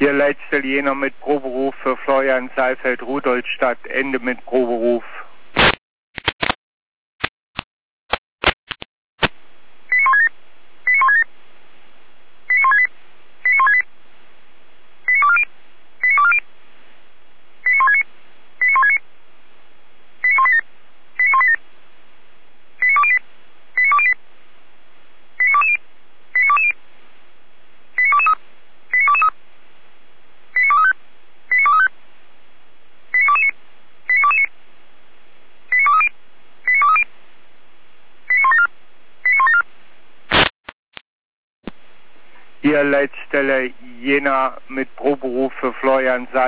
Ihr letzter Jena mit Proberuf für Florian Saalfeld, Rudolstadt, Ende mit Proberuf. Ihr letzter Jena mit Proberuf für Florian Saalfeld.